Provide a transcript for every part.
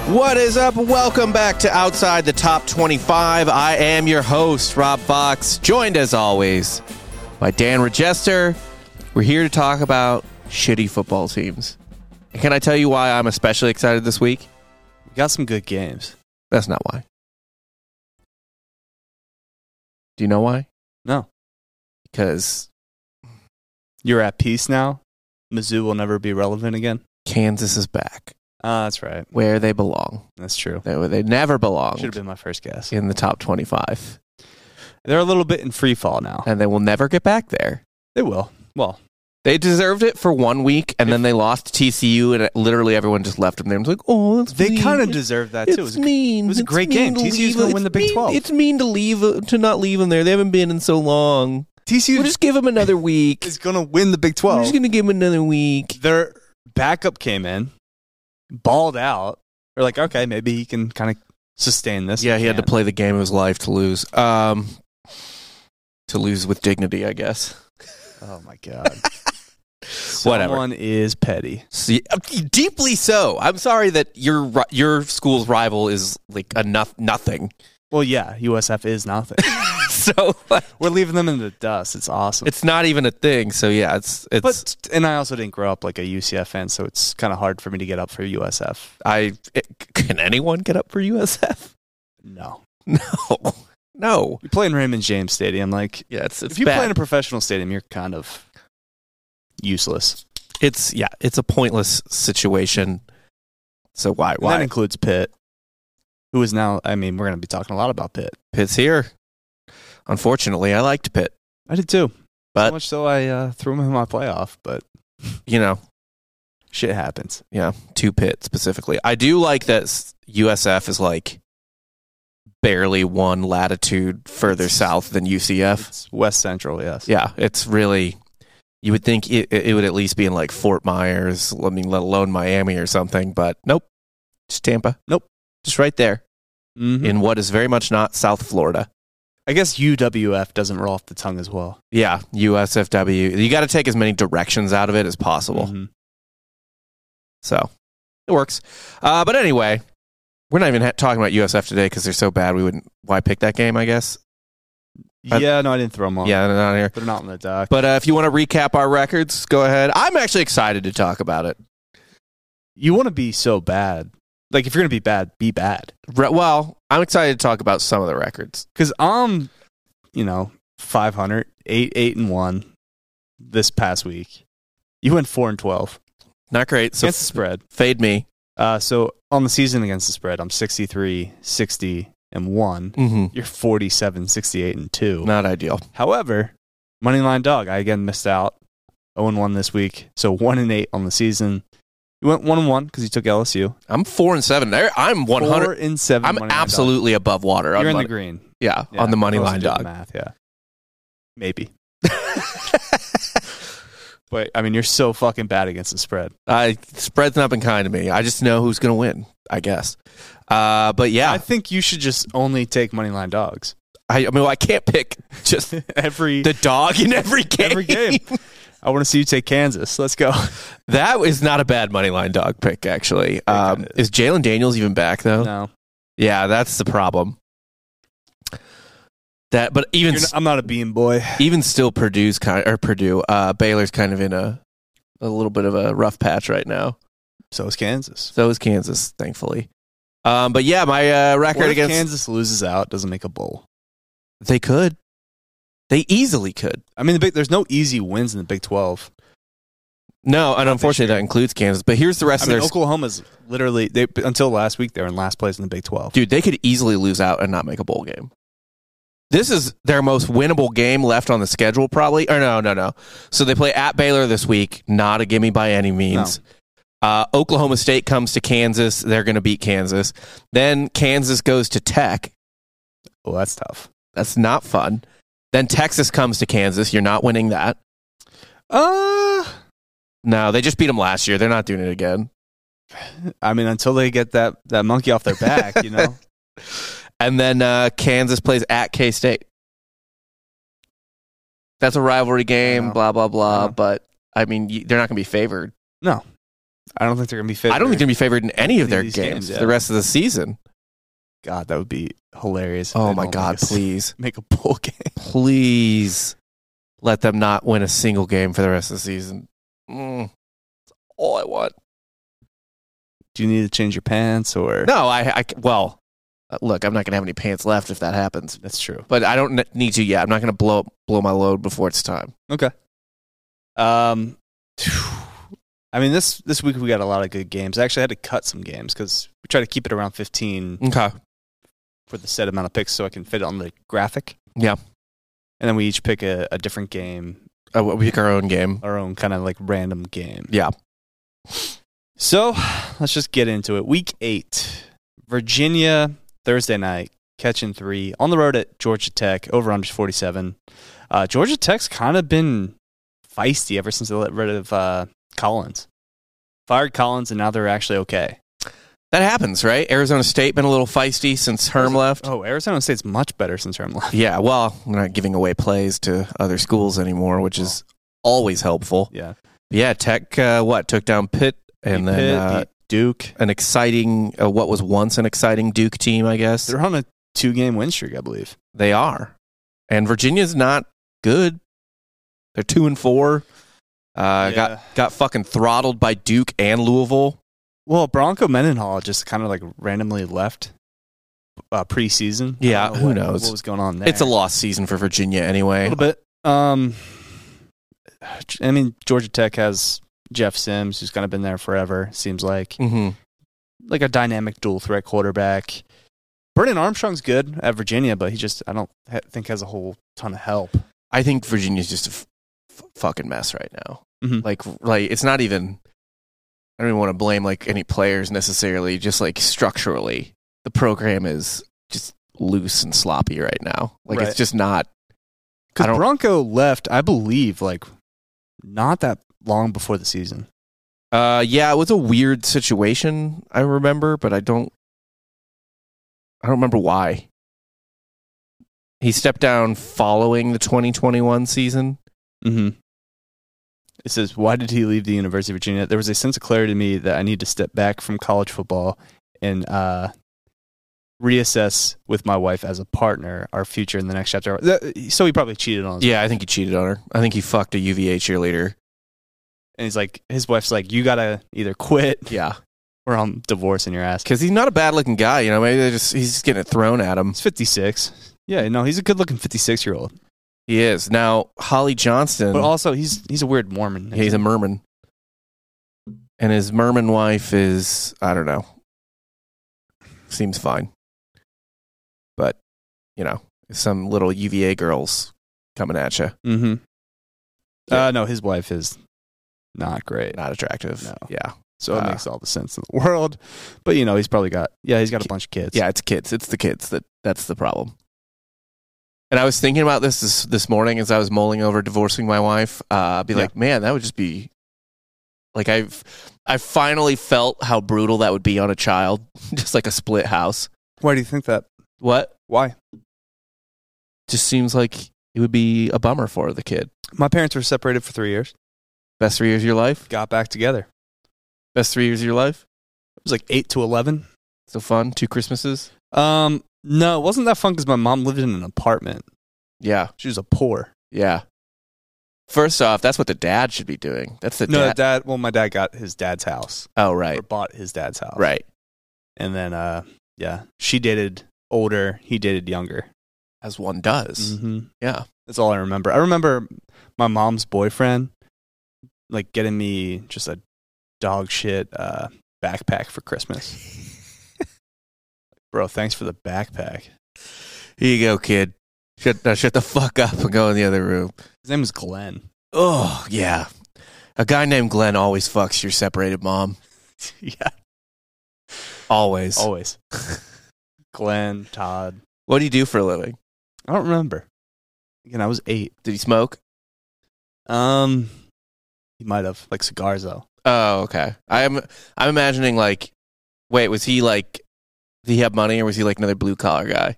What is up? Welcome back to Outside the Top 25. I am your host, Rob Fox, joined as always by Dan Regester. We're here to talk about shitty football teams. And can I tell you why I'm especially excited this week? We got some good games. That's not why. Do you know why? No. Because you're at peace now? Mizzou will never be relevant again? Kansas is back. That's right. Where they belong. That's true. They never belonged. Should have been my first guess. In the top 25. They're a little bit in free fall now. And they will never get back there. They will. Well, they deserved it for 1 week, and then they lost to TCU, and literally everyone just left them there and was like, oh, that's they mean. kind of deserved that, too. It's mean. It was a great game. TCU's going to win the Big 12. It's mean to not leave them there. They haven't been in so long. TCU we'll just give them another week. Is going to win the Big 12. We're just going to give them another week. Their backup came in, balled out. They're like, okay, maybe he can kind of sustain this. Yeah, he had to play the game of his life to lose. To lose with dignity, I guess. Oh, my God. Whatever. Someone is petty. See, deeply so. I'm sorry that your school's rival is like nothing. Well, yeah, USF is nothing. So we're leaving them in the dust. It's awesome. It's not even a thing. So yeah, it's. And I also didn't grow up like a UCF fan, so it's kind of hard for me to get up for USF. Can anyone get up for USF? No. No. You play in Raymond James Stadium, like it's if you bad. play in a professional stadium, you're kind of useless. It's a pointless situation. So why? And that includes Pitt, who is now. I mean, we're going to be talking a lot about Pitt. Pitt's here. Unfortunately, I liked Pitt. I did too. But so much so I threw him in my playoff. But shit happens. Yeah, to Pitt specifically. I do like that USF is like barely one latitude further south than UCF. It's West Central, yes. Yeah, it's really. You would think it would at least be in like Fort Myers. I mean, let alone Miami or something. But nope, just Tampa. Nope, just right there in what is very much not South Florida. I guess UWF doesn't roll off the tongue as well. Yeah, USFW. You got to take as many directions out of it as possible. Mm-hmm. So it works. But anyway, we're not even talking about USF today because they're so bad. We wouldn't. Why pick that game? I guess. Yeah, no, I didn't throw them on. Yeah, they're not here. They're not in the dock. But if you want to recap our records, go ahead. I'm actually excited to talk about it. You want to be so bad. Like, if you're going to be bad, be bad. Well, I'm excited to talk about some of the records. Because I'm, 500, 8-1 this past week. You went 4-12. Not great. So against the spread. Fade me. So on the season against the spread, I'm 63, 60, and 1. Mm-hmm. You're 47, 68, and 2. Not ideal. However, Moneyline Dog, I again missed out. 0-1 this week. So 1-8 on the season. You went 1-1 because you took LSU. I'm 4-7 there. I'm 100. 4-7. I'm absolutely above water. You're in the green. Yeah, on the Moneyline Dog. Math, yeah. Maybe. But, I mean, you're so fucking bad against the spread. Spread's not been kind to me. I just know who's going to win, I guess. But yeah. I think you should just only take Moneyline Dogs. I can't pick just the dog in every game. Every game. I want to see you take Kansas. Let's go. That is not a bad Moneyline Dog pick, actually. Is Jalen Daniels even back, though? No. Yeah, that's the problem. But even I'm not a bean boy. Even still, Baylor's kind of in a little bit of a rough patch right now. So is Kansas. Thankfully. But yeah, my record against Kansas loses out, doesn't make a bowl. They could. They easily could. I mean, there's no easy wins in the Big 12. No, and unfortunately that includes Kansas. But here's the rest of their... Oklahoma's literally... until last week, they were in last place in the Big 12. Dude, they could easily lose out and not make a bowl game. This is their most winnable game left on the schedule, probably. Or no. So they play at Baylor this week. Not a gimme by any means. No. Oklahoma State comes to Kansas. They're going to beat Kansas. Then Kansas goes to Tech. Well, that's tough. That's not fun. Then Texas comes to Kansas. You're not winning that. No, they just beat them last year. They're not doing it again. I mean, until they get that monkey off their back, And then Kansas plays at K-State. That's a rivalry game, blah, blah, blah. But, I mean, they're not going to be favored. No. I don't think they're going to be favored. I don't think they're going to be favored in any of their these games games, the rest of the season. God, that would be hilarious. Oh my God, please. Make a bowl game. Please let them not win a single game for the rest of the season. That's all I want. Do you need to change your pants or? No, well, look, I'm not going to have any pants left if that happens. That's true. But I don't need to yet. I'm not going to blow my load before it's time. Okay. I mean, this week we got a lot of good games. I actually had to cut some games because we try to keep it around 15 Okay. for the set amount of picks so I can fit it on the graphic. Yeah. And then we each pick a different game, We pick our own game. our own kind of like random game. Yeah. So let's just get into it. Week 8, Virginia, Thursday night, catching 3 on the road at Georgia Tech, over under 47. Georgia Tech's kind of been feisty ever since they let rid of Collins. Fired Collins, and now they're actually okay. That happens, right? Arizona State been a little feisty since Herm left. Oh, Arizona State's much better since Herm left. Yeah, well, we're not giving away plays to other schools anymore, which is always helpful. Yeah. Yeah, Tech, took down Pitt and Beat then Pitt, beat Duke. an exciting, what was once an exciting Duke team, I guess. They're on a 2-game win streak, I believe. They are. And Virginia's not good. They're 2-4. Got fucking throttled by Duke and Louisville. Well, Bronco Mendenhall just kind of like randomly left preseason. Yeah, who knows? What was going on there? It's a lost season for Virginia anyway. A little bit. I mean, Georgia Tech has Jeff Sims, who's kind of been there forever, seems like. Mm-hmm. Like a dynamic dual threat quarterback. Brennan Armstrong's good at Virginia, but he just, I don't think has a whole ton of help. I think Virginia's just a fucking mess right now. Mm-hmm. Like it's not even. I don't even want to blame like any players necessarily. Just like structurally, the program is just loose and sloppy right now. Like Right. it's just not. Because Bronco left, I believe, like not that long before the season. Yeah, it was a weird situation. I remember, but I don't remember why. He stepped down following the 2021 season. Mm-hmm. It says, why did he leave the University of Virginia? There was a sense of clarity to me that I need to step back from college football and reassess with my wife as a partner our future in the next chapter. So he probably cheated on us. Yeah, I think he cheated on her. I think he fucked a UVA cheerleader. And he's like, his wife's like, you got to either quit Yeah. or I'm divorcing your ass. Because he's not a bad-looking guy. You know, maybe he's just getting it thrown at him. He's 56. Yeah, no, he's a good-looking 56-year-old. He is. Now, Holly Johnston... But also, he's a weird Mormon. He's a Mormon. And his Mormon wife is, I don't know, seems fine. But, you know, some little UVA girls coming at you. Mm-hmm. Yeah. No, his wife is not great. Not attractive. No. Yeah. So it makes all the sense in the world. But, you know, he's probably got a bunch of kids. Yeah, it's kids. It's the kids that's the problem. And I was thinking about this morning as I was mulling over divorcing my wife. Like, man, that would just be like I finally felt how brutal that would be on a child, just like a split house. Why do you think that? What? Why? Just seems like it would be a bummer for the kid. My parents were separated for 3 years. Best 3 years of your life? Got back together. Best 3 years of your life? It was like 8 to 11. So fun. 2 Christmases? No, it wasn't that fun because my mom lived in an apartment. Yeah. She was a poor. Yeah. First off, that's what the dad should be doing. That's the No, dad. Well, my dad got his dad's house. Oh, right. Or bought his dad's house. Right. And then, she dated older. He dated younger. As one does. Mm-hmm. Yeah. That's all I remember. I remember my mom's boyfriend, like, getting me just a dog shit backpack for Christmas. Bro, thanks for the backpack. Here you go, kid. Shut the fuck up and go in the other room. His name was Glenn. Oh, yeah. A guy named Glenn always fucks your separated mom. Yeah. Always. Always. Glenn, Todd. What do you do for a living? I don't remember. Again, I was 8. Did he smoke? He might have. Like cigars, though. Oh, okay. I'm imagining, like, wait, was he, like, did he have money or was he, like, another blue-collar guy?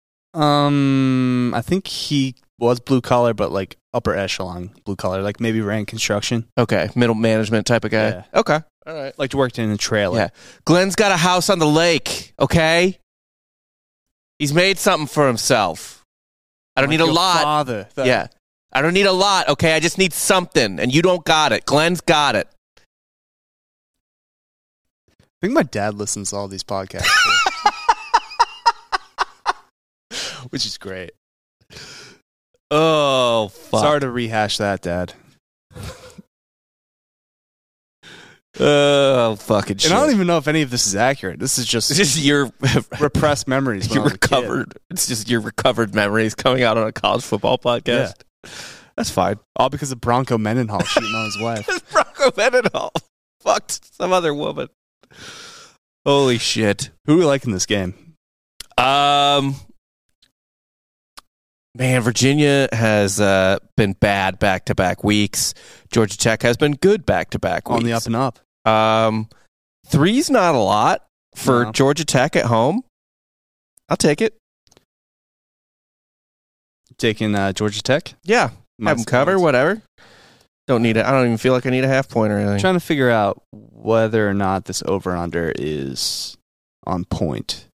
I think he was blue collar, but like upper echelon blue collar, like maybe ran construction. Okay, middle management type of guy. Yeah. Okay, All right. Like worked in a trailer. Yeah. Glenn's got a house on the lake, okay? He's made something for himself. I don't need a lot. Father. Yeah. I don't need a lot, okay? I just need something, and you don't got it. Glenn's got it. I think my dad listens to all these podcasts. Which is great. Oh, fuck. Sorry to rehash that, Dad. Oh, fucking shit. And I don't even know if any of this is accurate. This is just It's just your repressed memories. your recovered. It's just your recovered memories coming out on a college football podcast. Yeah. That's fine. All because of Bronco Mendenhall cheating on his wife. Bronco Mendenhall fucked some other woman. Holy shit. Who do we like in this game? Man, Virginia has been bad back-to-back weeks. Georgia Tech has been good back-to-back weeks. On the up and up. 3's not a lot for No. Georgia Tech at home. I'll take it. Taking Georgia Tech. Yeah, have them cover, whatever. Don't need it. I don't even feel like I need a half point or anything. I'm trying to figure out whether or not this over-under is on point.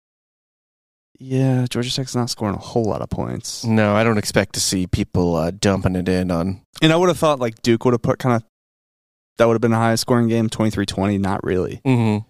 Yeah, Georgia Tech's not scoring a whole lot of points. No, I don't expect to see people dumping it in on. And I would have thought like Duke would have put that would have been the highest scoring game, 23-20. Not really. Mm-hmm.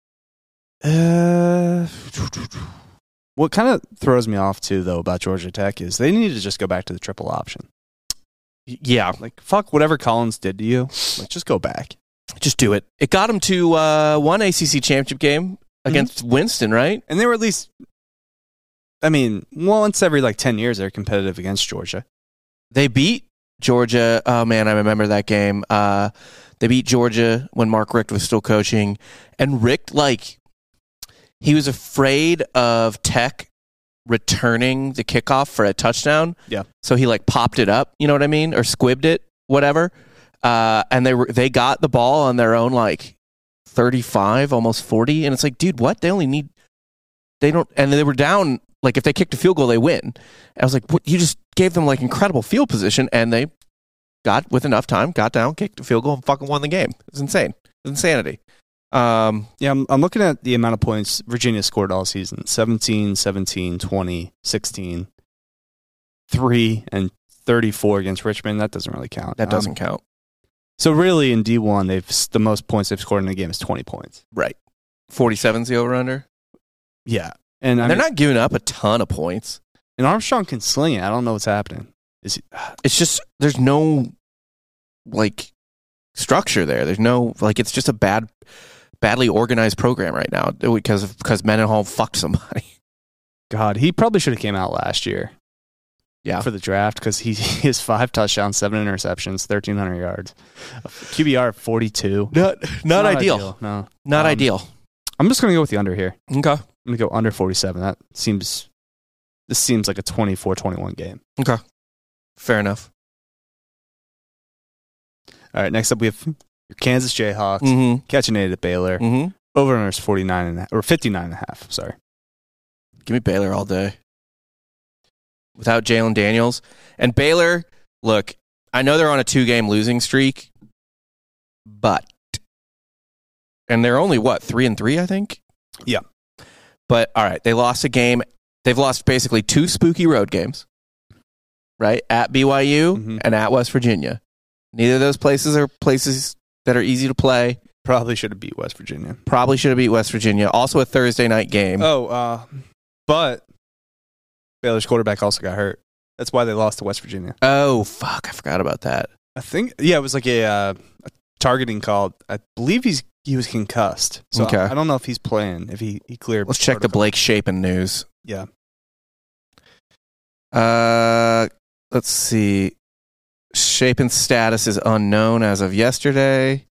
What kind of throws me off too, though, about Georgia Tech is they need to just go back to the triple option. Yeah, Like fuck whatever Collins did to you. Like just go back. just do it. It got them to one ACC championship game against Winston, right? And they were at least, I mean, once every like 10 years they're competitive against Georgia. They beat Georgia. Oh man, I remember that game. They beat Georgia when Mark Richt was still coaching, and Richt he was afraid of Tech returning the kickoff for a touchdown. Yeah. So he popped it up, you know what I mean? Or squibbed it, whatever. And they got the ball on their own 35, almost 40. And it's like, dude, what? And they were down, if they kicked a field goal, they win. I was like, what? You just gave them incredible field position, and they got, with enough time, got down, kicked a field goal, and fucking won the game. It was insane. It was insanity. Yeah, I'm looking at the amount of points Virginia scored all season. 17, 17, 20, 16, 3, and 34 against Richmond. That doesn't really count. That doesn't count. So really, in D1, the most points they've scored in a game is 20 points. Right. 47's the over-under. Yeah. And They're not giving up a ton of points. And Armstrong can sling it. I don't know what's happening. It's just, there's no, structure there. There's no, it's just a badly organized program right now because Mendenhall fucked somebody. God, he probably should have came out last year. Yeah. For the draft, because he has 5 touchdowns, 7 interceptions, 1,300 yards. QBR 42. Not ideal. No. Not ideal. I'm just going to go with the under here. Okay. I'm going to go under 47. This seems like a 24-21 game. Okay. Fair enough. All right, next up we have your Kansas Jayhawks catching 8 at Baylor. Mm-hmm. Over under is 59.5. Sorry. Give me Baylor all day. Without Jalen Daniels. And Baylor, look, I know they're on a 2-game losing streak, and they're only, 3-3, I think? Yeah. But, all right, they lost a game. They've lost basically 2 spooky road games, right? At BYU and at West Virginia. Neither of those places are places that are easy to play. Probably should have beat West Virginia. Probably should have beat West Virginia. Also a Thursday night game. But Baylor's quarterback also got hurt. That's why they lost to West Virginia. Oh, fuck. I forgot about that. I think, it was like a targeting call. I believe he was concussed. So Okay. I don't know if he's playing, if he cleared. Let's check the Blake Shapen news. Yeah. Let's see. Shapen's status is unknown as of yesterday.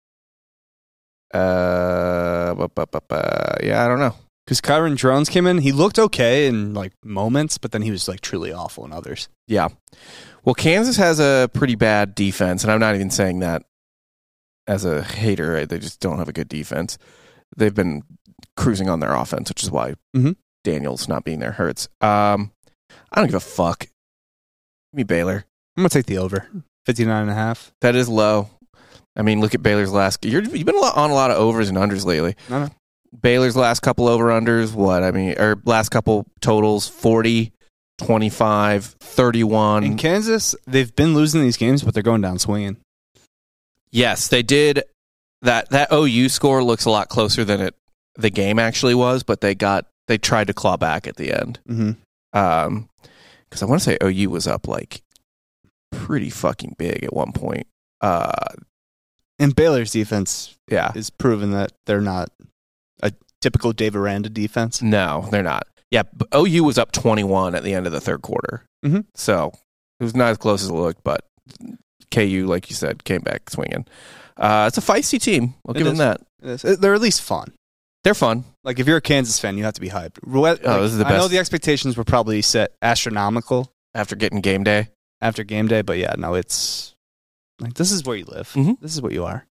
Yeah, I don't know. Because Kyron Drones came in, he looked okay in moments, but then he was truly awful in others. Yeah. Well, Kansas has a pretty bad defense, and I'm not even saying that as a hater. Right? They just don't have a good defense. They've been cruising on their offense, which is why Daniels not being there hurts. I don't give a fuck. Give me Baylor. I'm going to take the over. 59.5. That is low. I mean, look at Baylor's last. You've been on a lot of overs and unders lately. No. Baylor's last couple over-unders, or last couple totals, 40, 25, 31. In Kansas, they've been losing these games, but they're going down swinging. Yes, they did. That OU score looks a lot closer than the game actually was, but they tried to claw back at the end. Mm-hmm. Because I want to say OU was up like pretty fucking big at one point. And Baylor's defense is proven that they're not a typical Dave Aranda defense. No, they're not. Yeah, OU was up 21 at the end of the third quarter. Mm-hmm. So it was not as close as it looked, but KU, like you said, came back swinging. It's a feisty team. I'll give them that. They're at least fun. They're fun. Like, if you're a Kansas fan, you have to be hyped. This is the best. I know the expectations were probably set astronomical after getting game day. But yeah, no, it's like, this is where you live. Mm-hmm. This is what you are.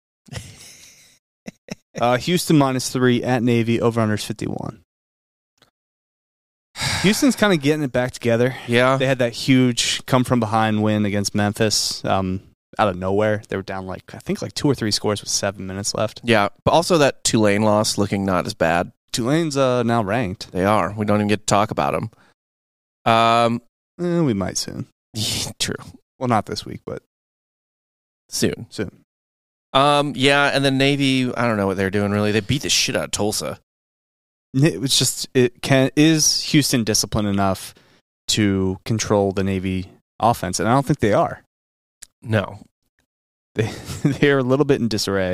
Houston -3 at Navy, over-unders 51. Houston's kind of getting it back together. Yeah. They had that huge come-from-behind win against Memphis out of nowhere. They were down, I think 2 or 3 scores with 7 minutes left. Yeah, but also that Tulane loss looking not as bad. Tulane's now ranked. They are. We don't even get to talk about them. We might soon. True. Well, not this week, but soon. Soon. Yeah, and then Navy, I don't know what they're doing really. They beat the shit out of Tulsa. It was just is Houston disciplined enough to control the Navy offense? And I don't think they are. No. They're a little bit in disarray.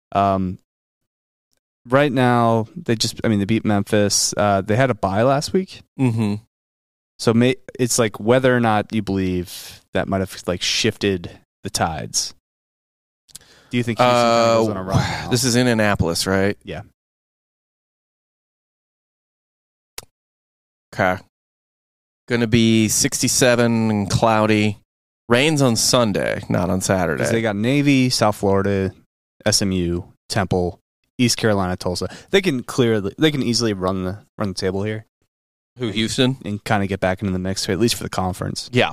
Right now, they beat Memphis. They had a bye last week. Mm-hmm. So it's like whether or not you believe that might have shifted the tides. Do you think Houston goes on a run now? This is in Annapolis, right? Yeah. Okay. Going to be 67 and cloudy. Rains on Sunday, not on Saturday. They got Navy, South Florida, SMU, Temple, East Carolina, Tulsa. They can easily run the table here. Who, Houston? And kind of get back into the mix, at least for the conference. Yeah.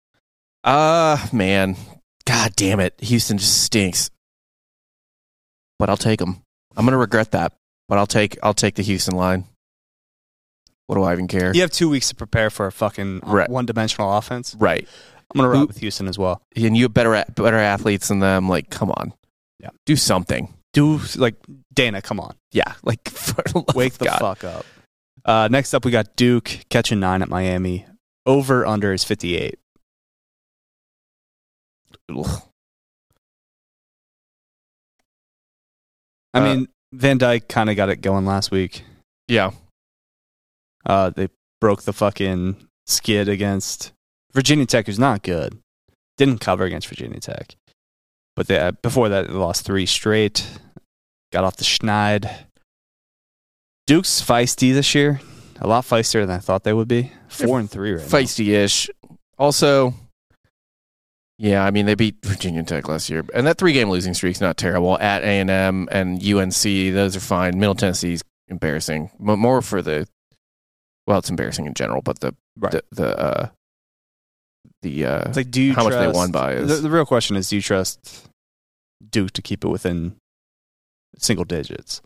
Man. God damn it. Houston just stinks. But I'll take them. I'm going to regret that, but I'll take the Houston line. What do I even care? You have 2 weeks to prepare for a fucking one-dimensional offense. Right. I'm going to ride with Houston as well. And you have better athletes than them. Come on. Yeah. Do something. Dana, come on. Yeah. Wake the fuck up. Next up, we got Duke catching 9 at Miami. Over-under is 58. Ugh. I mean, Van Dyke kind of got it going last week. Yeah. They broke the fucking skid against Virginia Tech, who's not good. Didn't cover against Virginia Tech. But before that, they lost 3 straight. Got off the schneid. Duke's feisty this year. A lot feistier than I thought they would be. 4-3 right now. Feisty-ish. Also, yeah, I mean, they beat Virginia Tech last year. And that 3-game losing streak's not terrible. At A&M and UNC, those are fine. Middle Tennessee's embarrassing. More for it's embarrassing in general, but it's like, do you how much they won by is... The real question is, do you trust Duke to keep it within single digits?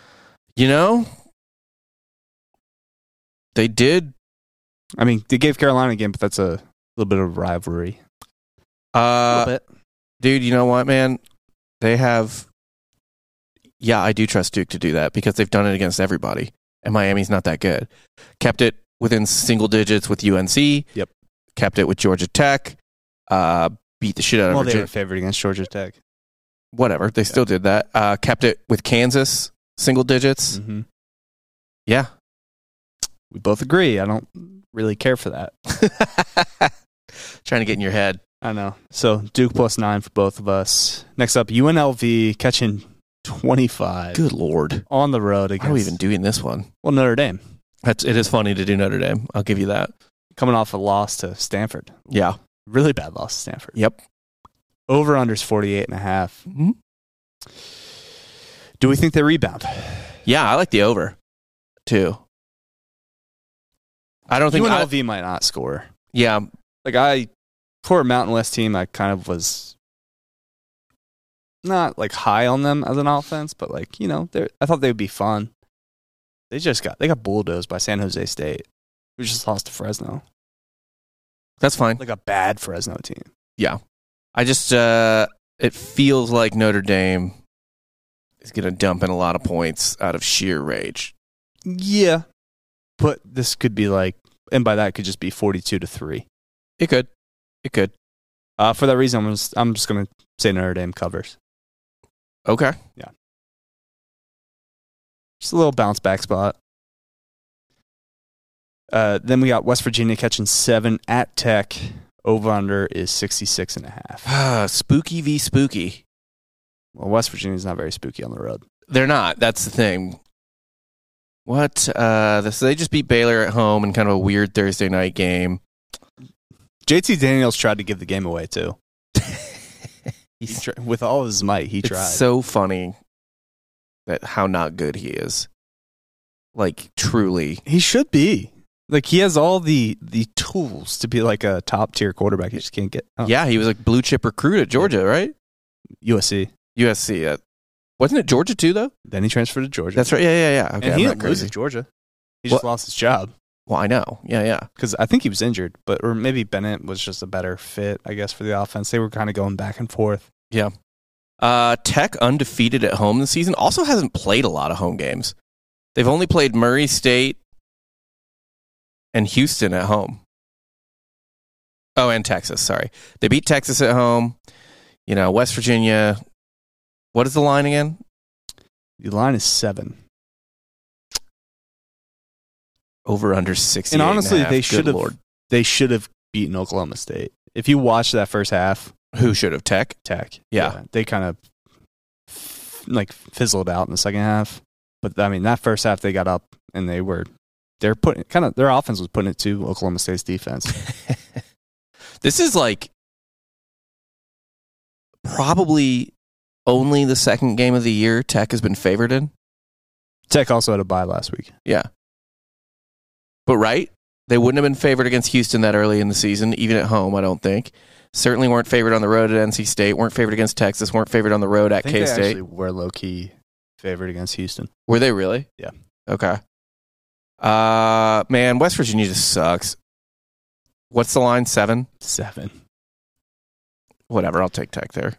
They did. I mean, they gave Carolina a game, but that's a little bit of rivalry. A little bit. Dude, you know what, man? They have... Yeah, I do trust Duke to do that because they've done it against everybody. And Miami's not that good. Kept it within single digits with UNC. Yep. Kept it with Georgia Tech. Beat the shit out of Virginia. They were favored against Georgia Tech. Whatever. They still did that. Kept it with Kansas, single digits. Mm-hmm. Yeah. We both agree. I don't really care for that. Trying to get in your head. I know. So Duke +9 for both of us. Next up, UNLV catching 25. Good Lord. On the road against... How are we even doing this one? Well, Notre Dame. It is funny to do Notre Dame. I'll give you that. Coming off a loss to Stanford. Yeah. Really bad loss to Stanford. Yep. Over-under's 48.5. Mm-hmm. Do we think they rebound? Yeah, I like the over, too. I don't think... UNLV might not score. Yeah. For a Mountain West team, I kind of was not like high on them as an offense, but like, I thought they would be fun. They got bulldozed by San Jose State, who just lost to Fresno. That's fine. Like a bad Fresno team. Yeah. I just, it feels like Notre Dame is going to dump in a lot of points out of sheer rage. Yeah. But this could be like, and by that it could just be 42-3. It could. For that reason, I'm just going to say Notre Dame covers. Okay. Yeah. Just a little bounce back spot. Then we got West Virginia catching 7 at Tech. Over-under is 66.5. Spooky v. spooky. Well, West Virginia's not very spooky on the road. They're not. That's the thing. What? So they just beat Baylor at home in kind of a weird Thursday night game. JT Daniels tried to give the game away, too. With all his might, he tried. It's so funny that how not good he is. Like, truly. He should be. Like, he has all the tools to be like a top-tier quarterback. He just can't get... Oh. Yeah, he was like blue chip recruit at Georgia, right? USC. Wasn't it Georgia, too, though? Then he transferred to Georgia. That's right. Yeah. Okay, and he didn't lose to Georgia. He just lost his job. Well, I know. Yeah. Because I think he was injured, or maybe Bennett was just a better fit, I guess, for the offense. They were kind of going back and forth. Yeah. Tech undefeated at home this season. Also hasn't played a lot of home games. They've only played Murray State and Houston at home. Oh, and Texas, sorry. They beat Texas at home. West Virginia. What is the line again? The line is 7. Over under 60. And honestly, they should have beaten Oklahoma State. If you watch that first half, who should have? Tech? Yeah. They kind of fizzled out in the second half. But I mean, that first half they got up and their offense was putting it to Oklahoma State's defense. This is like probably only the second game of the year Tech has been favored in. Tech also had a bye last week. Yeah. But right, they wouldn't have been favored against Houston that early in the season, even at home, I don't think. Certainly weren't favored on the road at NC State, weren't favored against Texas, weren't favored on the road at K-State. They actually were low-key favored against Houston. Were they really? Yeah. Okay. Man, West Virginia just sucks. What's the line? 7? 7. Whatever, I'll take Tech there.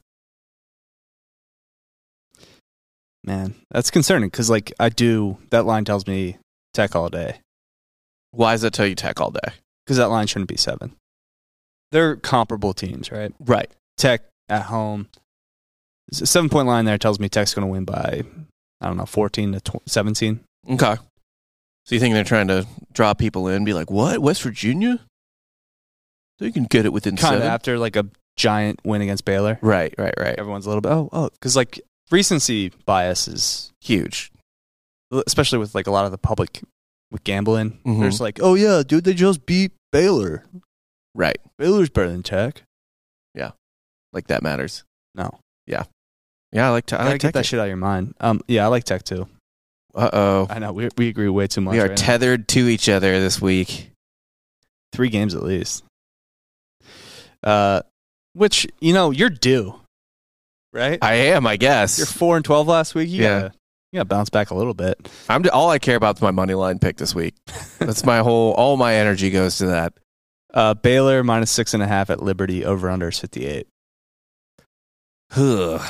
Man, that's concerning because, that line tells me Tech all day. Why does that tell you Tech all day? Because that line shouldn't be 7. They're comparable teams, right? Right. Tech at home. A 7-point line there tells me Tech's going to win by, 14 to 17. Okay. So you think they're trying to draw people in, be like, what? West Virginia? They can get it within 7? Kind of after a giant win against Baylor. Right. Everyone's a little bit, because recency bias is huge. Especially with a lot of the public with gambling. Mm-hmm. There's oh yeah, dude, they just beat Baylor. Right. Baylor's better than Tech. Yeah. That matters. No. Yeah. Yeah, I like Tech. Get that shit out of your mind. Yeah, I like Tech too. Uh-oh. I know, we agree way too much. We are tethered to each other this week. 3 games at least. Which, you're due. Right? I am, I guess. You're 4-12 last week. You gotta bounce back a little bit. All I care about is my money line pick this week. That's all my energy goes to that. Baylor minus 6.5 at Liberty, over under 58. No,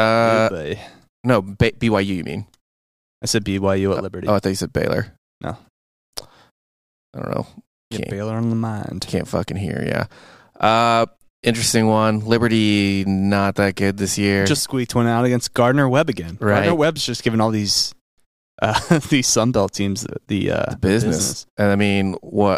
BYU, you mean? I said BYU at Liberty. Oh, I thought you said Baylor. No. I don't know. Get Baylor on the mind. Can't fucking hear, yeah. Interesting one. Liberty, not that good this year. Just squeaked one out against Gardner-Webb again. Right. Gardner-Webb's just giving all these Sunbelt teams the business. And I mean,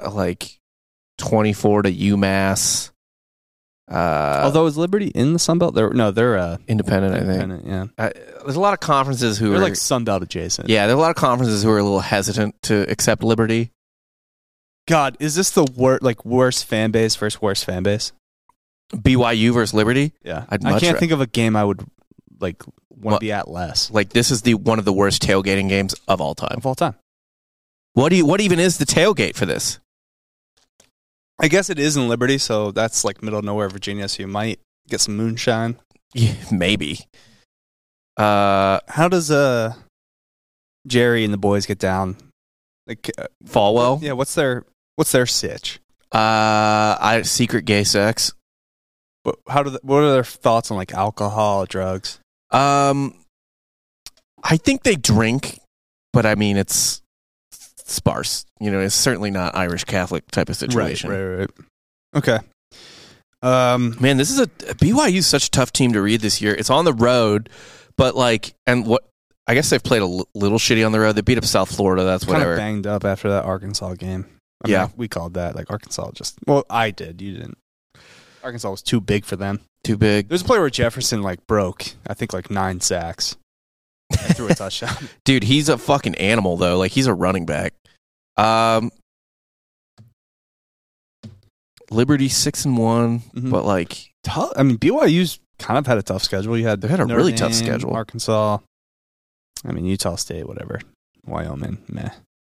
24 to UMass. Although is Liberty in the Sunbelt? They're independent, I think. Independent, yeah. There's a lot of conferences who they're are Sunbelt adjacent. Yeah, there's a lot of conferences who are a little hesitant to accept Liberty. God, is this the worst fan base versus worst fan base? BYU versus Liberty? Yeah. I can't think of a game I would want to be at less. This is one of the worst tailgating games of all time. Of all time. What even is the tailgate for this? I guess it is in Liberty, so that's middle of nowhere, Virginia, so you might get some moonshine. Yeah, maybe. How does Jerry and the boys get down? Like Falwell? Yeah, what's their sitch? Secret gay sex. What are their thoughts on like alcohol, drugs? I think they drink, but I mean it's sparse. It's certainly not Irish Catholic type of situation. Right. Okay. Man, this is BYU is such a tough team to read this year. It's on the road, but I guess they've played a little shitty on the road. They beat up South Florida. That's whatever. Kind of banged up after that Arkansas game. I mean, we called that like Arkansas. I did. You didn't. Arkansas was too big for them. Too big. There's a play where Jefferson broke. I think 9 sacks. And threw a touchdown. Dude, he's a fucking animal though. He's a running back. Liberty 6-1, but tough. I mean, BYU's kind of had a tough schedule. They've had a Notre really Dame, tough schedule. Arkansas. I mean, Utah State, whatever. Wyoming, meh.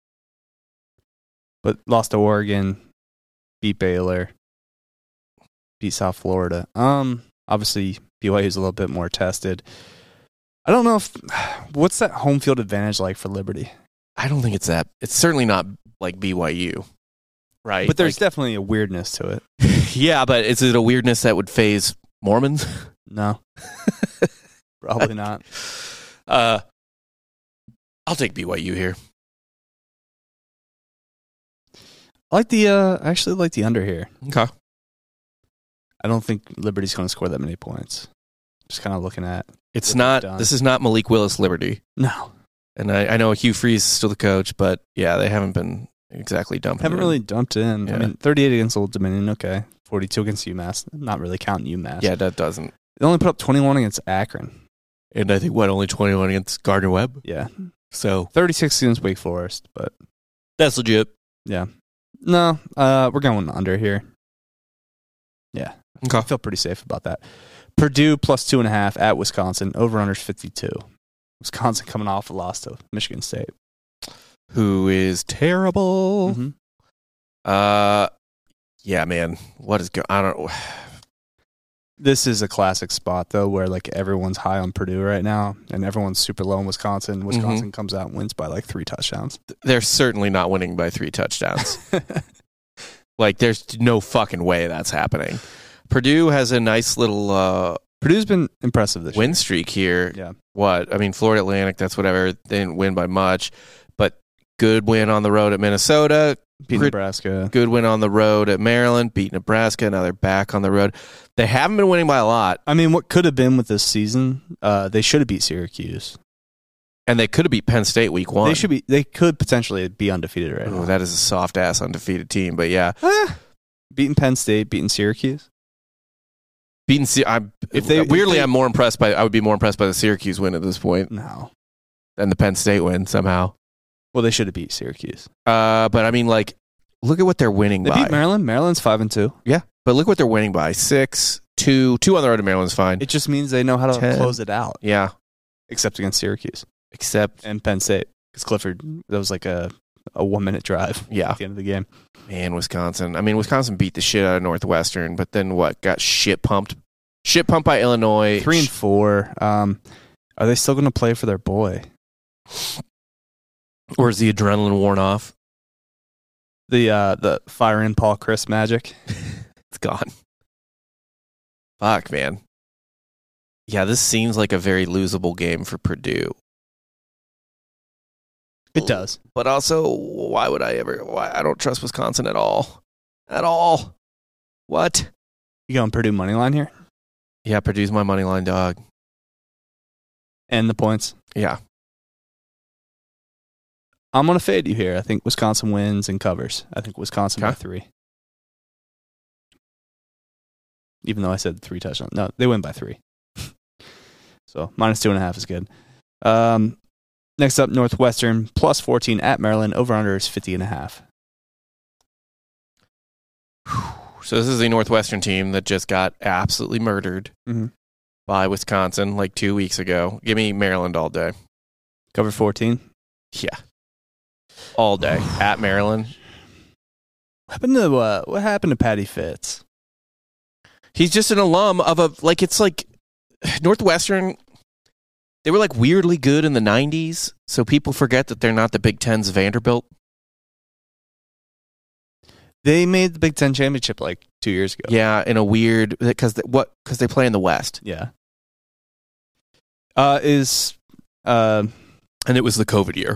But lost to Oregon, beat Baylor, beat South Florida. Obviously BYU's a little bit more tested. I don't know what's that home field advantage like for Liberty? I don't think it's that. It's certainly not like BYU, right? But there's definitely a weirdness to it. Yeah, but is it a weirdness that would faze Mormons? No, probably not. I'll take BYU here. I actually like the under here. Okay. I don't think Liberty's going to score that many points. Just kind of looking at it's not. This is not Malik Willis Liberty. No. And I know Hugh Freeze is still the coach, but yeah, they haven't been exactly dumping. Haven't really dumped in. Yeah. I mean, 38 against Old Dominion, okay. 42 against UMass. Not really counting UMass. Yeah, that doesn't. They only put up 21 against Akron. And I think only 21 against Gardner Webb. Yeah. So 36 against Wake Forest, but that's legit. Yeah. No, we're going under here. Yeah. Okay. I feel pretty safe about that. Purdue plus 2.5 at Wisconsin. Over-under's 52. Wisconsin coming off a loss to Michigan State. Who is terrible. Mm-hmm. Yeah, man. What is I don't know. This is a classic spot, though, where everyone's high on Purdue right now, and everyone's super low on Wisconsin. Wisconsin comes out and wins by 3 touchdowns. They're certainly not winning by 3 touchdowns. There's no fucking way that's happening. Purdue has a nice little Purdue's been impressive this win streak here. Yeah. What? I mean, Florida Atlantic, that's whatever. They didn't win by much, but good win on the road at Minnesota. Beat Nebraska. Good win on the road at Maryland. Beat Nebraska. Now they're back on the road. They haven't been winning by a lot. I mean, what could have been with this season, they should have beat Syracuse. And they could have beat Penn State week 1. They could potentially be undefeated right now. That is a soft-ass undefeated team, but yeah. Beating Penn State, beating Syracuse. I'm more impressed by. I would be more impressed by the Syracuse win at this point. No, than the Penn State win somehow. Well, they should have beat Syracuse. But I mean, look at what they're winning by. They beat Maryland. Maryland's 5-2. Yeah, but look what they're winning by: 6-2. 2 on the road to Maryland's fine. It just means they know how to 10. close it out. Yeah, except against Syracuse, and Penn State, because Clifford. That was a 1-minute drive. Yeah, at the end of the game. Man, Wisconsin. I mean, Wisconsin beat the shit out of Northwestern, but then what? Got shit pumped by Illinois. 3-4. Are they still going to play for their boy? Or is the adrenaline worn off? The fire in Paul Chris magic. It's gone. Fuck, man. Yeah, this seems like a very losable game for Purdue. It does. But also, why I don't trust Wisconsin at all. At all. What? You going Purdue money line here? Yeah, Purdue's my money line dog. And the points? Yeah. I'm going to fade you here. I think Wisconsin wins and covers. I think Wisconsin by 3. Even though I said 3 touchdowns. No, they win by 3. So, -2.5 is good. Next up, Northwestern, plus 14 at Maryland. Over-under is 50.5. So this is a Northwestern team that just got absolutely murdered by Wisconsin 2 weeks ago. Give me Maryland all day. Cover 14? Yeah. All day. At Maryland. What happened to Patty Fitz? He's just an alum of Northwestern. They were like weirdly good in the 90s, so people forget that they're not the Big Ten's Vanderbilt. They made the Big Ten championship like 2 years ago. Yeah, in a weird because they play in the West. Yeah. And it was the COVID year.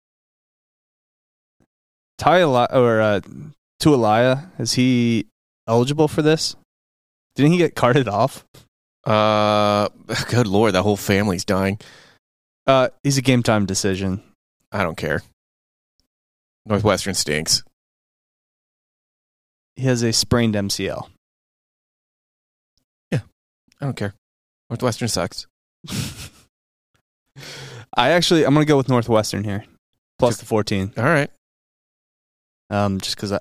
Tuilaya, is he eligible for this? Didn't he get carted off? Good Lord, that whole family's dying. He's a game time decision. I don't care. Northwestern stinks. He has a sprained MCL. Yeah, I don't care. Northwestern sucks. I'm going to go with Northwestern here. Plus the 14. All right. Just because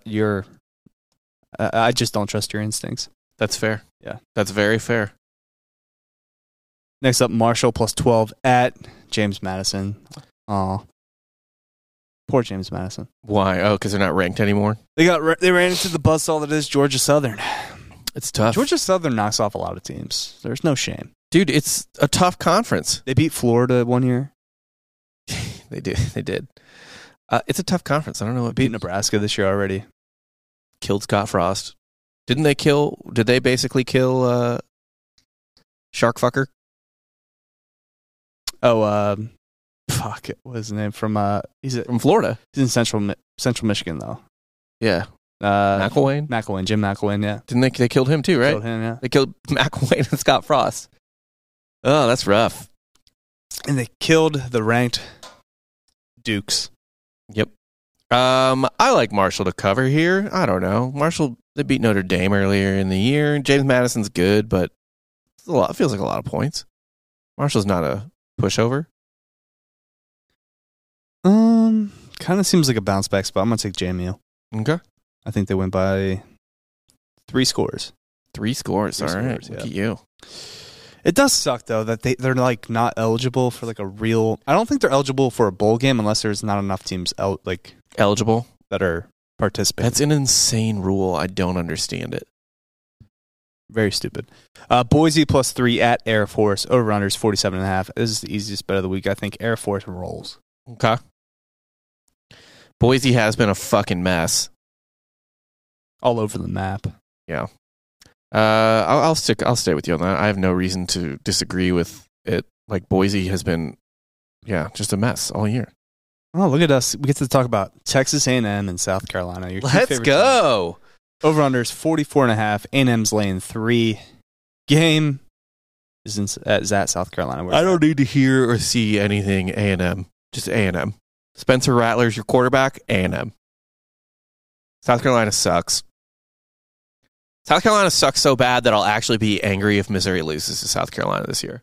I just don't trust your instincts. That's fair. Yeah. That's very fair. Next up, Marshall plus 12 at James Madison. Aw. Poor James Madison. Why? Oh, because they're not ranked anymore? They ran into the buzzsaw that is Georgia Southern. It's tough. Georgia Southern knocks off a lot of teams. There's no shame. Dude, it's a tough conference. They beat Florida 1 year. They did. It's a tough conference. I don't know what Beat Nebraska this year already. Killed Scott Frost. Did they basically kill Sharkfucker? Oh, fuck it. What was his name? From Florida. He's in Central Michigan though. Yeah. McElwain, Jim McElwain, yeah. Didn't they killed him too, right? Killed him, yeah. They killed McElwain and Scott Frost. Oh, that's rough. And they killed the ranked Dukes. Yep. I like Marshall to cover here. I don't know. Marshall, they beat Notre Dame earlier in the year. James Madison's good, but it feels like a lot of points. Marshall's not a pushover. Kind of seems like a bounce back spot. I'm gonna take JMU. Okay. I think they win by 3 scores. 3 scores. All right. Yeah. Look at you. It does suck though that they're like not eligible for like a real. I don't think they're eligible for a bowl game unless there's not enough teams eligible that are participating. That's an insane rule. I don't understand it. Very stupid. Boise plus 3 at Air Force. Over-unders 47.5. This is the easiest bet of the week. I think Air Force rolls. Okay. Boise has been a fucking mess. All over the map. Yeah. I'll stay with you on that. I have no reason to disagree with it. Like Boise has been, just a mess all year. Oh, look at us. We get to talk about Texas A&M and South Carolina. Let's go. Teams. Over-unders 44.5. A&M's laying 3. Game is at South Carolina. I don't need to hear or see anything A&M. Just A&M. Spencer Rattler's your quarterback. A&M. South Carolina sucks. South Carolina sucks so bad that I'll actually be angry if Missouri loses to South Carolina this year.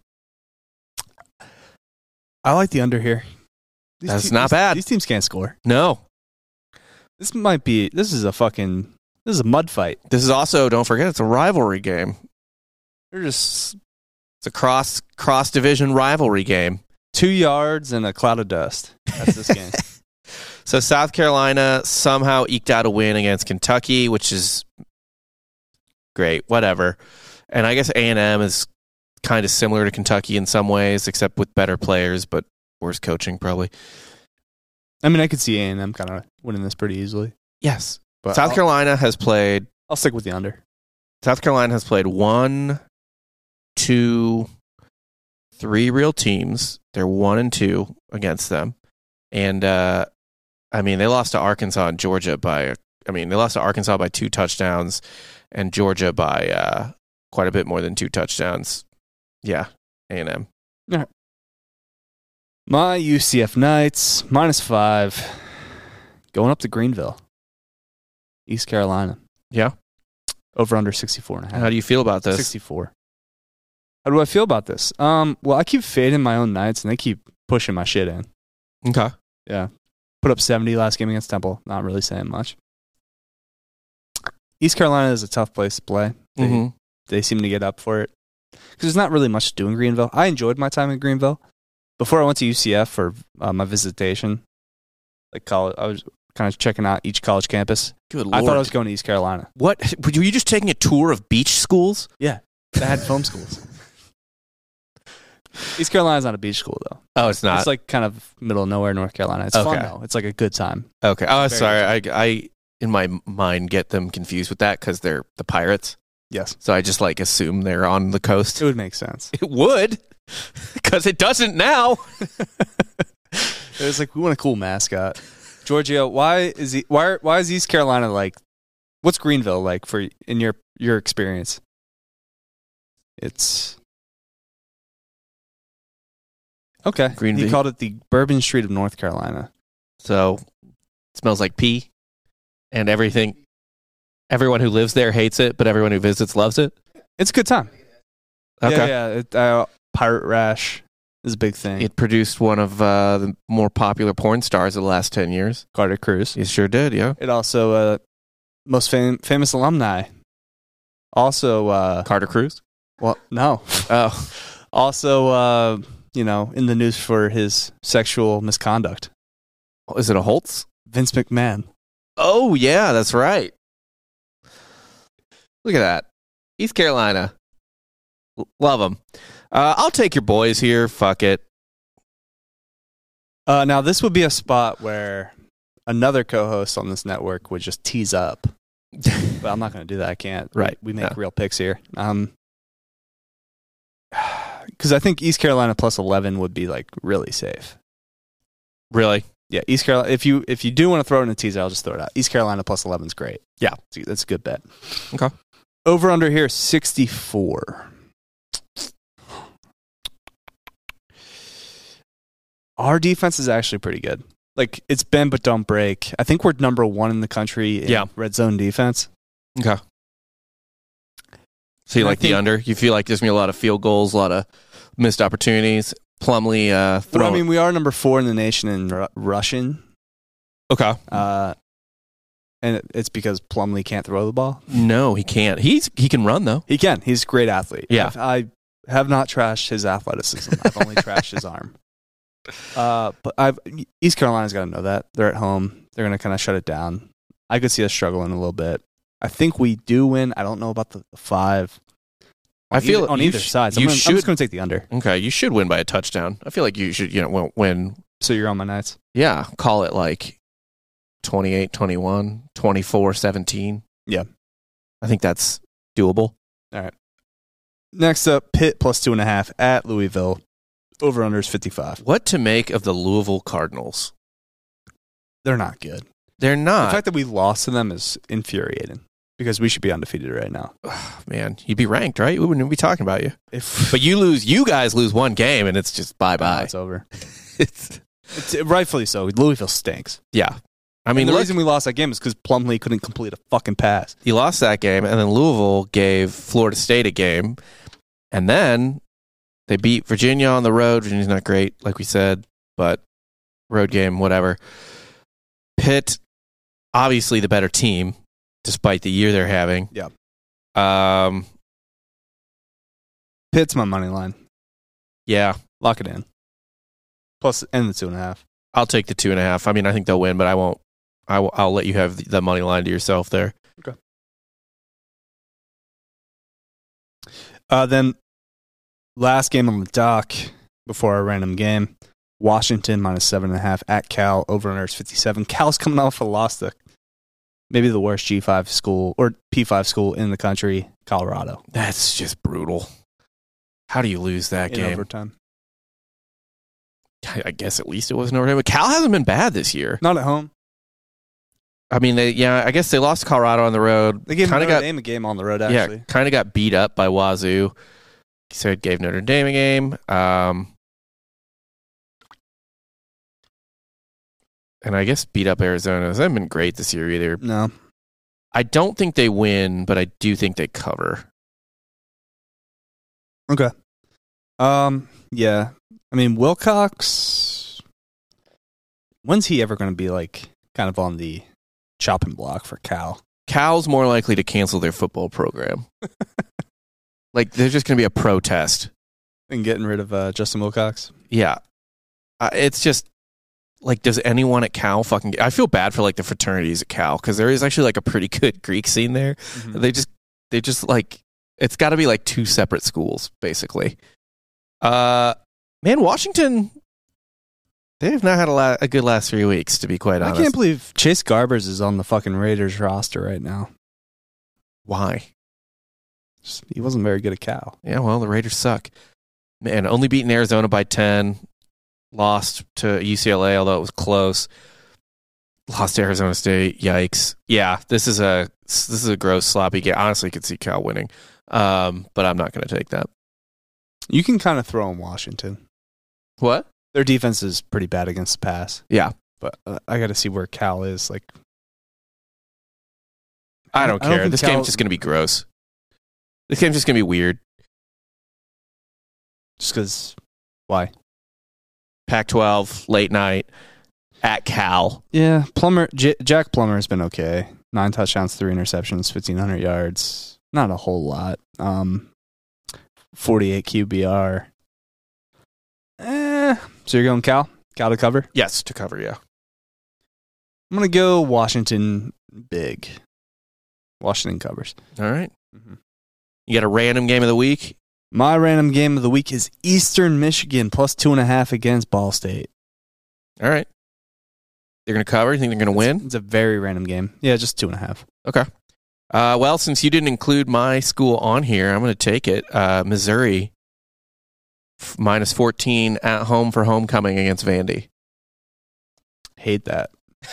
I like the under here. That's not bad. These teams can't score. No. This is a mud fight. This is also, don't forget, it's a rivalry game. It's a cross division rivalry game. 2 yards and a cloud of dust. That's this game. So South Carolina somehow eked out a win against Kentucky, which is great. Whatever. And I guess A&M is kind of similar to Kentucky in some ways, except with better players, but worse coaching probably. I mean, I could see A&M kind of winning this pretty easily. Yes. But South Carolina has played... I'll stick with the under. South Carolina has played 1, 2, 3 real teams. They're 1-2 against them. And, they lost to Arkansas and Georgia they lost to Arkansas by 2 touchdowns and Georgia by quite a bit more than 2 touchdowns. Yeah, A&M. All right. My UCF Knights, -5, going up to Greenville, East Carolina. Yeah. Over under 64.5. How do you feel about this? 64. How do I feel about this? Well, I keep fading my own Knights, and they keep pushing my shit in. Okay. Yeah. Put up 70 last game against Temple. Not really saying much. East Carolina is a tough place to play. They seem to get up for it. Because there's not really much to do in Greenville. I enjoyed my time in Greenville. Before I went to UCF for my visitation, like college, I was kind of checking out each college campus. Good Lord. I thought I was going to East Carolina. What? Were you just taking a tour of beach schools? Yeah. They had film schools. East Carolina's not a beach school, though. Oh, it's not. It's like kind of middle of nowhere, North Carolina. It's fun, though. It's like a good time. Okay. Oh, Very sorry. I in my mind get them confused with that because they're the Pirates. Yes. So I just like assume they're on the coast. It would make sense. It would, because it doesn't now. It's like we want a cool mascot. Giorgio, why is East Carolina like? What's Greenville like for in your experience? It's okay. Greenville. He called it the Bourbon Street of North Carolina. So it smells like pee, and everything. Everyone who lives there hates it, but everyone who visits loves it. It's a good time. Okay. Yeah. Pirate Rash is a big thing. It produced one of the more popular porn stars of the last 10 years. Carter Cruz. It sure did, yeah. It also most famous alumni. Also, Carter Cruz? well, no. Oh. Also, in the news for his sexual misconduct. Is it a Holtz? Vince McMahon. Oh, yeah, that's right. Look at that. East Carolina. Love them. I'll take your boys here. Fuck it. Now, this would be a spot where another co-host on this network would just tease up. But I'm not going to do that. I can't. Right. We make real picks here. Because I think East Carolina plus 11 would be like really safe. Really? Yeah, East Carolina. If you do want to throw it in a teaser, I'll just throw it out. East Carolina plus 11 is great. Yeah. That's a good bet. Okay. Over under here, 64. Our defense is actually pretty good. Like, it's bend but don't break. I think we're number 1 in the country in red zone defense. Okay. So you And I like the think- under? You feel like there's going to be a lot of field goals, a lot of missed opportunities. Plumlee Well, I mean, we are number 4 in the nation in rushing. Okay. And it's because Plumlee can't throw the ball. No, he can't. He can run, though. He can. He's a great athlete. Yeah. I have not trashed his athleticism. I've only trashed his arm. But East Carolina's got to know that. They're at home. They're going to kind of shut it down. I could see us struggling a little bit. I think we do win. I don't know about the 5. I feel on either side. I'm just going to take the under. Okay, you should win by a touchdown. I feel like you should, win. So you're on my Knights? Yeah, call it like 28-21, 24-17. Yeah. I think that's doable. All right. Next up, Pitt plus 2.5 at Louisville. Over under is 55. What to make of the Louisville Cardinals? They're not good. They're not. The fact that we lost to them is infuriating because we should be undefeated right now. Man, you'd be ranked, right? We wouldn't be talking about you. If But you guys lose one game, and it's just bye-bye. it's over. It's Rightfully so. Louisville stinks. yeah. I mean, And the look, reason we lost that game is because Plumlee couldn't complete a fucking pass. you lost that game, and then Louisville gave Florida State a game, and then they beat Virginia on the road. Virginia's not great, like we said, but road game, whatever. Pitt, obviously the better team, despite the year they're having. Yeah. Pitt's my money line. Yeah, Lock it in. Plus, and the 2.5. I'll take the 2.5. I mean, I think they'll win, but I won't. I'll let you have the money line to yourself there. Okay. Then, last game on the dock before our random game. Washington minus 7.5 at Cal. Over under is 57. Cal's coming off a loss to maybe the worst G5 school or P5 school in the country, Colorado. That's just brutal. How do you lose that In game? overtime. I guess at least it wasn't overtime. But Cal hasn't been bad this year. Not at home. I mean, I guess they lost to Colorado on the road. They gave Kinda Notre Dame a game on the road, actually. Yeah, kind of got beat up by Wazoo. So it gave Notre Dame a game. And I guess beat up Arizona. They haven't been great this year either. No. I don't think they win, but I do think they cover. Okay. Yeah. I mean, Wilcox, when's he ever going to be like kind of on the chopping block for Cal? Cal's more likely to cancel their football program. Like, there's just going to be a protest. And getting rid of Justin Wilcox? Yeah. It's just, like, does anyone at Cal fucking... I feel bad for, like, the fraternities at Cal, because there is actually, like, a pretty good Greek scene there. Mm-hmm. They just, like... It's got to be, like, two separate schools, basically. Man, Washington, they've not had a good last 3 weeks, to be quite honest. I can't believe Chase Garbers is on the fucking Raiders roster right now. Why? He wasn't very good at Cal. Yeah, well, the Raiders suck. Man, only beaten Arizona by 10. Lost to UCLA, although it was close. Lost to Arizona State. Yikes. Yeah, this is a gross, sloppy game. Honestly, could see Cal winning. But I'm not going to take that. You can kind of throw in Washington. What? Their defense is pretty bad against the pass. Yeah. But I got to see where Cal is. Like, I don't care. This game's just going to be gross. This game's just going to be weird. Just because, why? Pac-12, late night, at Cal. Yeah, Jack Plummer has been okay. 9 touchdowns, 3 interceptions, 1,500 yards. Not a whole lot. 48 QBR. So you're going Cal? Cal to cover? Yes, to cover, yeah. I'm going to go Washington big. Washington covers. All right. Mm-hmm. You got a random game of the week? My random game of the week is Eastern Michigan plus 2.5 against Ball State. All right. They're going to cover? You think they're going to win? It's a very random game. Yeah, just 2.5. Okay. Well, since you didn't include my school on here, I'm going to take it. Missouri minus 14 at home for homecoming against Vandy. Hate that.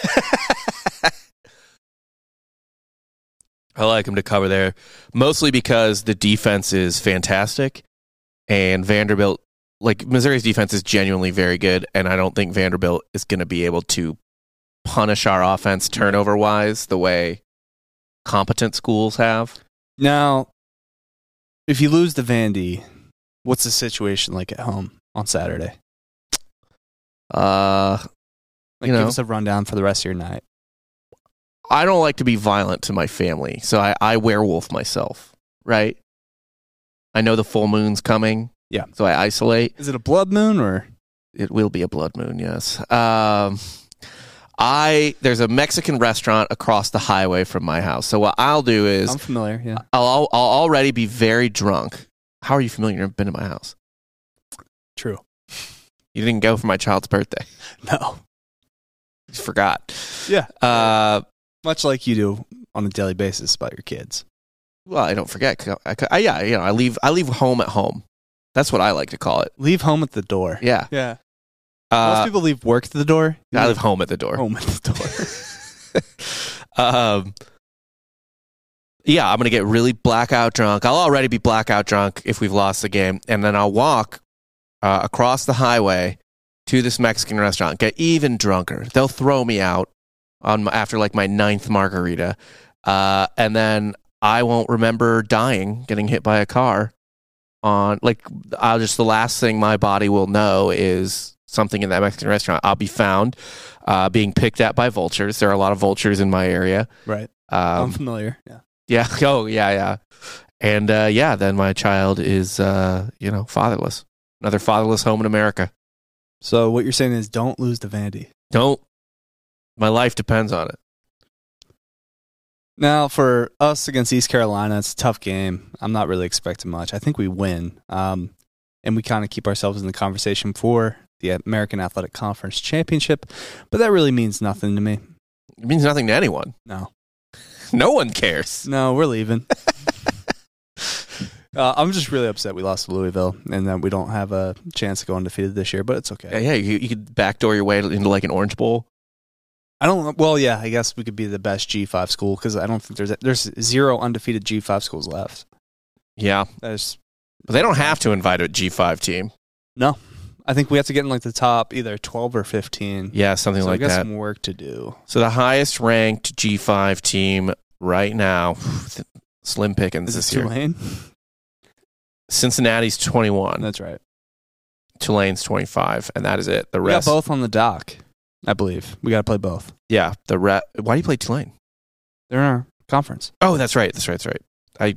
I like them to cover there, mostly because the defense is fantastic, and Vanderbilt, like Missouri's defense is genuinely very good, and I don't think Vanderbilt is going to be able to punish our offense turnover-wise the way competent schools have. Now, if you lose to Vandy, what's the situation like at home on Saturday? Give us a rundown for the rest of your night. I don't like to be violent to my family, so I werewolf myself, right? I know the full moon's coming, yeah. So I isolate. Is it a blood moon or? It will be a blood moon, yes. There's a Mexican restaurant across the highway from my house, so what I'll do is... I'm familiar, yeah. I'll already be very drunk. How are you familiar? You've never been to my house. True. You didn't go for my child's birthday. No. You forgot. Yeah. Much like you do on a daily basis about your kids. Well, I don't forget. I leave home at home. That's what I like to call it. Leave home at the door. Yeah. Yeah. Most people leave work at the door. I leave home at the door. Home at the door. Yeah, I'm going to get really blackout drunk. I'll already be blackout drunk if we've lost the game. And then I'll walk across the highway to this Mexican restaurant, get even drunker. They'll throw me out after like my 9th margarita. And then I won't remember dying, getting hit by a car. The last thing my body will know is something in that Mexican restaurant. I'll be found being picked at by vultures. There are a lot of vultures in my area. Right. I'm familiar. Yeah. Yeah. Oh, yeah. And then my child is, fatherless. Another fatherless home in America. So what you're saying is don't lose to Vandy. Don't. My life depends on it. Now, for us against East Carolina, it's a tough game. I'm not really expecting much. I think we win. And we kind of keep ourselves in the conversation for the American Athletic Conference Championship. But that really means nothing to me. It means nothing to anyone. No. No one cares. No, we're leaving. I'm just really upset we lost to Louisville and that we don't have a chance to go undefeated this year, but it's okay. Yeah, you could backdoor your way into like an Orange Bowl. I guess we could be the best G5 school because I don't think there's 0 undefeated G5 schools left. Yeah. But they don't have to invite a G5 team. No. I think we have to get in like the top either 12 or 15. Yeah, something like that. So we got some work to do. So the highest ranked G5 team right now, slim pickings this year. Tulane? Cincinnati's 21. That's right. Tulane's 25, and that is it. The rest. We got both on the dock, I believe. We got to play both. Yeah. Why do you play Tulane? They're in our conference. Oh, that's right. I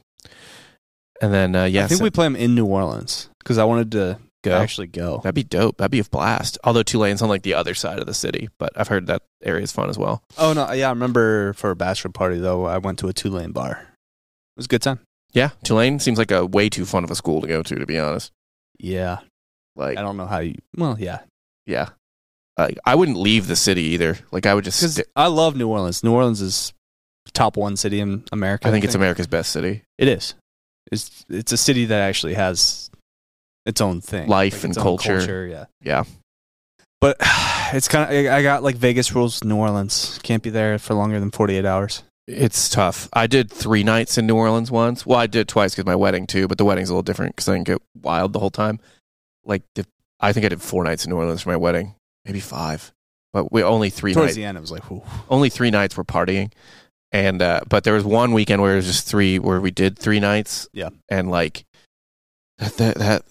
think we play them in New Orleans because I wanted to actually go. That'd be dope. That'd be a blast. Although Tulane's on like the other side of the city, but I've heard that area is fun as well. Oh, no. Yeah, I remember for a bachelor party, though, I went to a Tulane bar. It was a good time. Yeah, Tulane seems like a way too fun of a school to go to be honest. Yeah. Like, I don't know how you. Well, yeah, yeah. I wouldn't leave the city either. Like, I would just. because I love New Orleans. New Orleans is top 1 city in America. I think it's America's best city. It is. It's a city that actually has its own thing, Life like and its own culture. Yeah. Yeah. But it's kind of. I got like Vegas rules. New Orleans can't be there for longer than 48 hours. It's tough. I did 3 nights in New Orleans once. Well, I did twice because my wedding too, but the wedding's a little different because I didn't get wild the whole time. Like, I think I did 4 nights in New Orleans for my wedding, maybe 5, but we only 3 Towards nights. the end, it was like, whew. Only 3 nights were partying, and but there was one weekend where it was just 3, where we did 3 nights. Yeah, and like that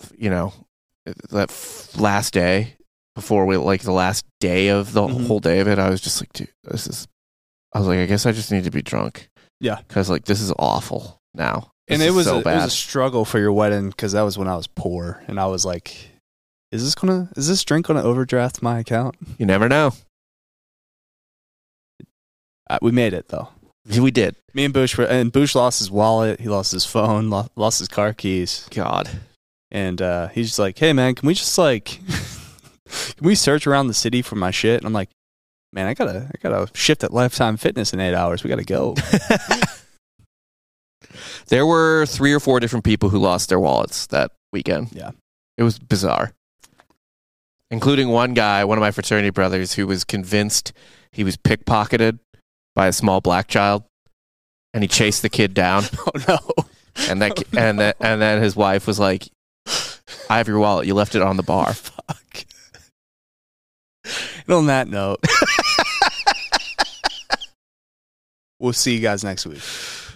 last day before we like the last day of the whole day of it, I was just like, dude, I was like, I guess I just need to be drunk. Yeah, because like this is awful now. And it was so bad. It was a struggle for your wedding because that was when I was poor, and I was like, is this drink gonna overdraft my account? You never know. We made it though. We did. Me and Bush lost his wallet. He lost his phone. Lost his car keys. God. And he's just like, hey man, can we just like, can we search around the city for my shit? And I'm like, man, I gotta shift at Lifetime Fitness in 8 hours. We gotta go. There were 3 or 4 different people who lost their wallets that weekend. Yeah. It was bizarre. Including one guy, one of my fraternity brothers, who was convinced he was pickpocketed by a small black child, and he chased the kid down. Oh no! And then his wife was like, "I have your wallet. You left it on the bar." Fuck. And on that note, we'll see you guys next week.